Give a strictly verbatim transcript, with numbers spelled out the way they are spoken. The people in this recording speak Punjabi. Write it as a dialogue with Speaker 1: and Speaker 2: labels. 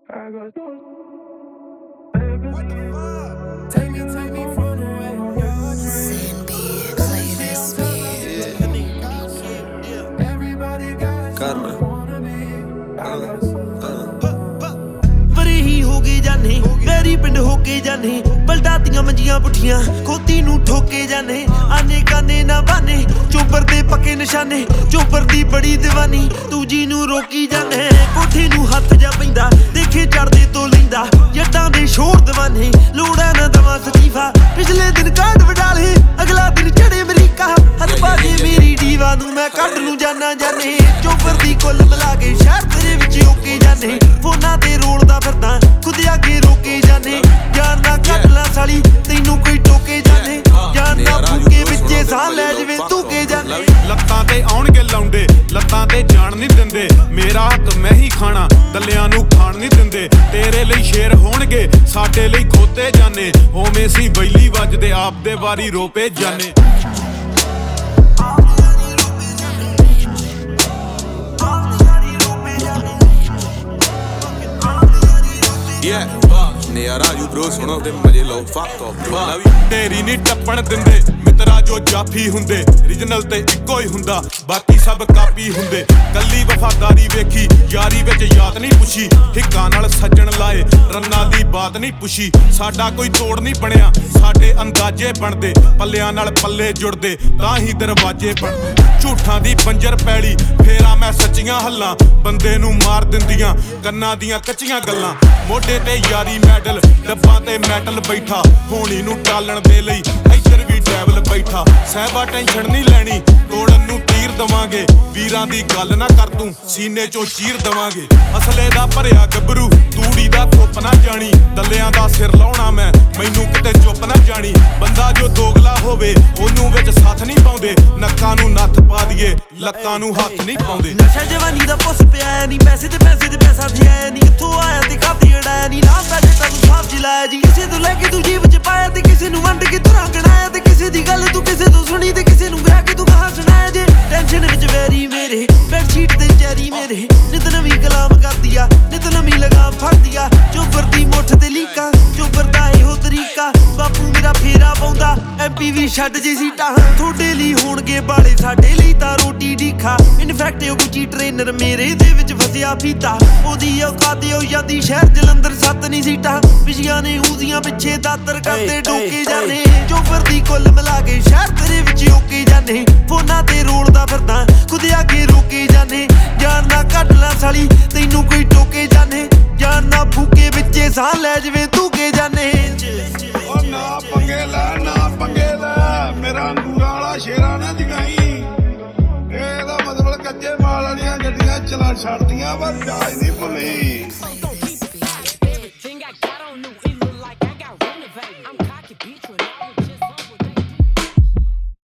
Speaker 1: I got those. What the fuck? Take me, take me from the way your dreams. Play this beat. Everybody got something wanna be. I got
Speaker 2: ਵਰੇ ਹੀ ਹੋ ਗਏ ਜਾਨੇ ਵੈਰੀ ਪਿੰਡ ਹੋ ਕੇ ਜਾਨੇ ਬਲਦਾਤੀਆਂ ਮੰਜੀਆਂ ਪੁੱਠੀਆਂ ਖੋਤੀ ਨੂੰ ਠੋਕੇ ਜਾਨੇ ਆਨੇ ਕਾਨੇ ਨਾ ਬਾਨੇ ਚੋਬਰ ਦੇ ਪੱਕੇ ਨਿਸ਼ਾਨੇ ਚੋਬਰ ਦੀ ਬੜੀ ਦੀਵਾਨੀ ਤੂੰ ਜੀ ਨੂੰ ਰੋਕੀ ਜਾਨੇ ਕੋਠੇ ਨੂੰ ਹੱਥ ਜਾ ਪੈਂਦਾ ਦੇਖੇ ਚੜਦੇ ਤੋਂ ਲੈਂਦਾ ਜੱਟਾਂ ਦੇ ਸ਼ੋਰ ਦੀਵਾਨੇ ਲੋੜਾ ਨਾ ਦਵਾ ਸਤੀਫਾ ਪਿਛਲੇ ਦਿਨ ਕਾਢ ਵਡਾਲੇ ਅਗਲਾ ਦਿਨ ਚੜੇ ਅਮਰੀਕਾ ਹੱਥ ਬਾਜੇ ਮੇਰੀ ਡੀਵਾ ਨੂੰ ਮੈਂ ਕੱਢ ਨੂੰ ਜਾਨਾ ਜਾਨੇ ਚੋਬਰ ਦੀ ਕੁੱਲ ਮਿਲਾ ਕੇ ਸ਼ਹਿਰ ਤੇਰੇ ਵਿੱਚ ਓਕੇ ਜਾਨੇ ਫੋਨਾਂ ਤੇ ਰੋਲਦਾ ਫਿਰਦਾ ਖੁਦ ਅੱਗੇ ਰੋਕੇ ਜਾਨੇ ਜਾਨ ਨਾ ਕੱਢ ਲਾ ਸਾਲੀ ਤੈਨੂੰ ਕੋਈ ਟੋਕੇ ਜਾਨੇ ਜਾਨ ਨਾ ਭੁੱਕੇ ਵਿੱਚੇ ਸਾਹ ਲੈ ਜਵੇ ਤੂੰ ਕੇ ਜਾਨੇ
Speaker 3: ਲੱਤਾਂ ਤੇ ਆਉਣਗੇ ਲੌਂਡੇ ਲੱਤਾਂ ਤੇ ਜਾਣ ਨਹੀਂ ਦਿੰਦੇ ਮੇਰਾ ਹੱਕ ਮੈਂ ਹੀ ਖਾਣਾ ਦੱਲਿਆਂ ਨੂੰ ਖਾਣ ਨਹੀਂ ਦਿੰਦੇ ਤੇਰੇ ਲਈ ਸ਼ੇਰ ਹੋਣਗੇ ਸਾਡੇ ਲਈ ਖੋਤੇ ਜਾਨੇ ਹੋਵੇਂ ਸੀ ਬੈਲੀ ਵੱਜਦੇ ਆਪ ਦੇ ਵਾਰੀ ਰੋਪੇ ਜਾਨੇ
Speaker 4: Yeah, ਨਜ਼ਾਰਾ ਯੂ bro ਸੁਣੋ ਤੇ ਮਜ਼ੇ ਲਓ fuck off
Speaker 3: ਤੇਰੀ ਨਹੀਂ ਟੱਪਣ ਦਿੰਦੇ ਮਿੱਤਰਾ ਜੋ ਜਾਫੀ ਹੁੰਦੇ ਰੀਜਨਲ ਤੇ ਇੱਕੋ ਹੀ ਹੁੰਦਾ ਬਾਕੀ ਸਭ ਕਾਪੀ ਹੁੰਦੇ ਕੱਲੀ ਵਫਾਦਾਰੀ ਵੇਖੀ ਯਾਰੀ ਵਿੱਚ ਯਾਦ ਨਹੀਂ ਪੁੱਛੀ ਹਿੱਕਾਂ ਨਾਲ ਸੱਜਣ ਲਾਏ ਰੰਨਾਂ ਦੀ ਬਾਤ ਨਹੀਂ ਪੁੱਛੀ ਸਾਡਾ ਕੋਈ ਤੋੜ ਨਹੀਂ ਬਣਿਆ ਸਾਡੇ ਅੰਦਾਜ਼ੇ ਬਣਦੇ ਪੱਲਿਆਂ ਨਾਲ ਪੱਲੇ ਜੁੜਦੇ ਤਾਂ ਹੀ ਦਰਵਾਜ਼ੇ ਬਣਦੇ ਝੂਠਾਂ ਦੀ ਬੰਜਰ ਪੈਲੀ ਫੇਰਾ ਮੈਂ ਸੱਚੀਆਂ ਹੱਲਾਂ ਬੰਦੇ ਨੂੰ ਮਾਰ ਦਿੰਦੀਆਂ ਕੰਨਾਂ ਦੀਆਂ ਕੱਚੀਆਂ ਗੱਲਾਂ ਮੋਢੇ ਤੇ ਯਾਰੀ ਮੈਡਲ ਡੱਬਾਂ ਤੇ ਮੈਟਲ ਬੈਠਾ ਹੋਣੀ ਨੂੰ ਟਾਲਣ ਦੇ ਲਈ ਇੱਧਰ ਵੀ ਡੈਵਲ ਬੈਠਾ ਸਹਿਬਾ ਟੈਨਸ਼ਨ ਨਹੀਂ ਲੈਣੀ ਤੋੜਨ ਨੂੰ ਤੀਰ ਦਵਾਂਗੇ ਵੀਰਾਂ ਦੀ ਗੱਲ ਨਾ ਕਰ ਤੂੰ ਸੀਨੇ ਚੋਂ ਚੀਰ ਦਵਾਂਗੇ ਅਸਲੇ ਦਾ ਭਰਿਆ ਗੱਭਰੂ ਤੂੜੀ ਦਾ ਧੁੱਪ ਨਾ ਜਾਣੀ ਦੱਲਿਆਂ ਦਾ ਸਿਰ ਲਾਉਣਾ ਮੈਂ ਮੈਨੂੰ ਕਿਤੇ ਚੁੱਪ ਨਾ ਜਾਣੀ ਬੰਦਾ ਜੋ ਦੋਗਲਾ ਹੋਵੇ ਉਹਨੂੰ ਵਿੱਚ ਸਾਥ ਨਹੀਂ ਪਾਉਂਦੇ ਨੱਕਾਂ ਨੂੰ ਨੱਥ ਪਾ ਦਈਏ ਲੱਕਾਂ ਨੂੰ ਹੱਥ ਨਹੀਂ ਪਾਉਂਦੇ
Speaker 2: ਨਸ਼ਾ ਜਵਾਨੀ ਦਾ ਪੁੱਸ ਪਿਆ ਨਹੀਂ ਪੈਸੇ ਤੇ ਪੈਸੇ ਤੇ ਪੈਸਾ ਜਿਆ ਨਹੀਂ ਕਿੱਥੋਂ ਆਇਆ ਤੇ ਕਾਹਦੀ ਅੜਾਇਆ ਨਹੀਂ ਨਾ ਪੈਸੇ ਤੈਨੂੰ ਸਾਫ ਜਿਲਾਇਆ ਜੀ ਕਿਸੇ ਤੋਂ ਲੈ ਕੇ ਤੂੰ ਜੀਵ ਚ ਪਾਇਆ ਤੇ ਕਿਸੇ ਨੂੰ ਵੰਡ ਕੇ ਤੁਰਾਂ ਗਣਾਇਆ ਤੇ ਕਿਸੇ ਦੀ ਗੱਲ ਤੂੰ ਕਿਸੇ ਤੋਂ ਸੁਣੀ ਤੇ ਕਿਸੇ ਨੂੰ ਕਹਿ ਕੇ ਤੂੰ ਕਹਾ ਸੁਣਾਇਆ ਜੇ ਟੈਨਸ਼ਨ ਵਿੱਚ ਵੈਰੀ ਮੇਰੇ ਬੈਡ ਸ਼ੀਟ ਤੇ ਚੈਰੀ ਮੇਰੇ ਨਿਤ ਨਵੀਂ ਕਲਾਮ ਕਰਦੀ ਆ ਨਿਤ ਨਵੀਂ ਲਗਾਮ ਫੜਦੀ ਆ ਚੋਬਰ ਦੀ ਮੁੱਠ ਤੇ ਲੀਕਾਂ ਚੋਬਰ ਦਾ ਇਹੋ ਤਰੀਕਾ ਬਾਪੂ ਮੇਰਾ ਫੇਰਾ ਪਾਉਂਦਾ ਐਮਪੀ ਵੀ ਛੱਡ ਜੇ ਸੀਟਾਂ ਤੁਹਾਡੇ ਲਈ ਹੋਣਗੇ ਬਾਲੇ ਸਾਡੇ ਲਈ ਤਾਂ ਰੋਟੀ ਦੀ ਖਾ ਇਨਫੈਕਟ ਉਹ ਗੁੱਚੀ ਟ੍ਰੇਨਰ ਮੇਰੇ ਦੇ ਵਿੱਚ ਫਸਿਆ ਫੀਤਾ ਉਹਦੀ ਔਕਾਤ ਹੋ ਜਾਂਦੀ ਸ਼ਹਿਰ ਜਲੰਧਰ ਸੱਤ ਨਹੀਂ ਸੀਟਾਂ ਪਿਛੀਆਂ ਨੇ ਉਜ਼ੀਆਂ ਪਿੱਛੇ ਦਾਤਰ ਕਰਦੇ ਡੋਕੇ ਜਾਨੇ ਚੋਬਰ ਦੀ ਕੁੱਲ ਮਿਲਾ ਕੇ ਸ਼ਹਿਰ ਤੇਰੇ ਵਿੱਚ ਓਕੇ ਜਾਨੇ ਫੋਨਾਂ ਤੇ ਰੋਲਦਾ ਫਿਰਦਾ ਖੁਦ ਅੱਗੇ ਰੋਕੇ ਜਾਨੇ ਜਾਨ ਨਾ ਕੱਢ ਲਾ ਸਾਲੀ ਤੈਨੂੰ ਕੋਈ ਟੋਕੇ ਜਾਨੇ ਜਾਨ ਨਾ ਭੁੱਕੇ ਵਿੱਚੇ ਸਾਹ ਲੈ ਜਵੇ ਤੂੰ ਕੇ ਜਾਨੇ
Speaker 5: ਉਹ ਨਾ ਪੰਗੇ ਲੈ ਨਾ ਪੰਗੇ ਲੈ ਮੇਰਾ ਅੰਗੂਰਾਂ ਵਾਲਾ ਸ਼ੇਰਾ ਨਾ ਜਗਾਈ ਇਹਦਾ ਮਤਲਬ ਕੱਚੇ ਮਾਲ ਵਾਲੀਆਂ ਗੱਡੀਆਂ ਚਲਾ ਛੱਡਦੀਆਂ ਪਰ ਜਾਜ ਨਹੀਂ ਭੁੱਲੀ।